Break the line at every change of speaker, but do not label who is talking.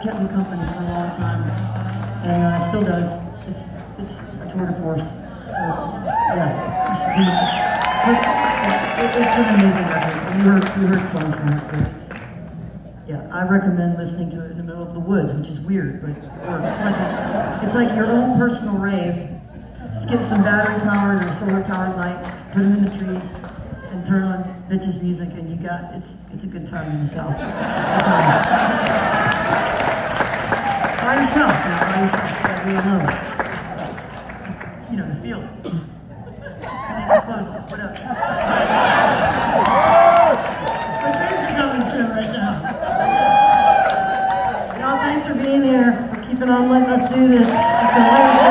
kept me company for a long time, and still does. It's a tour de force. So yeah, it's an amazing record. We heard songs from it. But yeah, I recommend listening to it in the middle of the woods, which is weird, but it works. It's like your own personal rave. Just get some battery-powered or solar-powered lights, put them in the trees, and turn on bitches music, and you got it's a good time in the South. By yourself, now, by yourself. Be alone. You know, the feel it. Close up, what up? My friends are coming soon right now. Y'all, thanks for being here, for keeping on letting us do this. It's a